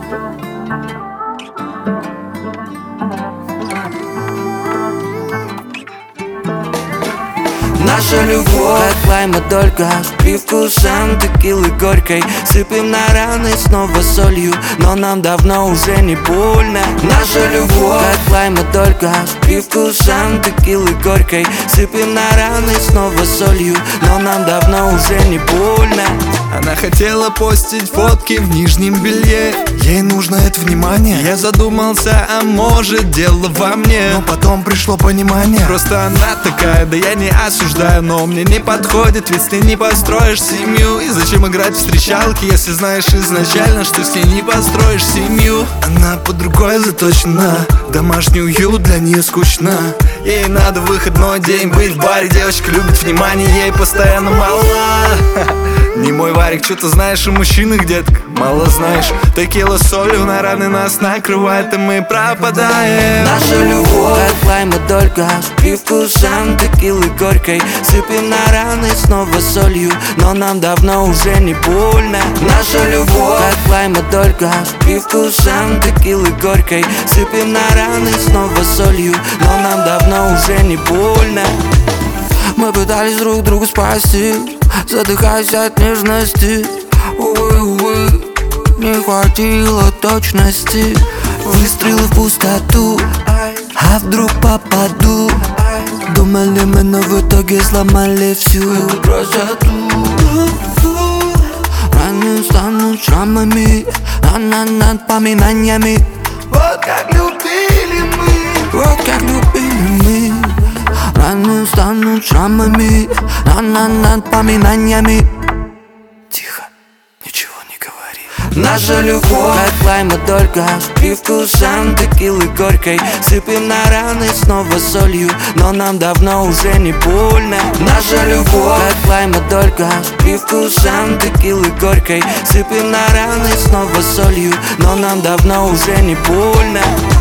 Наша любовь, как лайма, только с привкусом текилы горькой. Сыпем на раны снова солью, но нам давно уже не больно. Наша любовь, как лайма, только с привкусом текилы горькой. Сыпем на раны снова солью, но нам давно уже не больно. Она хотела постить фотки в нижнем белье, ей нужно это внимание. Я задумался, а может дело во мне, но потом пришло понимание. Просто она такая, да я не осуждаю, но мне не подходит, ведь с ней не построишь семью. И зачем играть в встречалки, если знаешь изначально, что с ней не построишь семью? Она под рукой заточена, домашний уют для нее скучно. Ей надо выходной день быть в баре, девочка любит внимание, ей постоянно мало. Не мой варик, что ты знаешь о мужчинах, детка? Мало знаешь. Текила с солью на раны нас накрывает, и мы пропадаем. Наша любовь, как лайма, только с привкусом текилы горькой. Сыпем на раны снова солью, но нам давно уже не больно. Наша любовь, как лайма, только с привкусом текилы горькой. Сыпем на раны снова солью, но нам давно уже не больно. Мы пытались друг друга спасти, задыхаясь от нежности. Увы, увы, не хватило точности. Выстрелы в пустоту, а вдруг попаду? Думали мы, но в итоге сломали всю эту красоту. Раны станут шрамами, над поминаниями. Вот как любили мы, вот как любили мы. Раны станут шрамами, над поминаниями. Тихо, ничего не говори. Наша любовь, как лайма, только с привкусом текилы горькой. Сыпем на раны снова солью, но нам давно уже не больно. Наша любовь, как лайма, только с привкусом текилы горькой. Сыпем на раны снова солью, но нам давно уже не больно.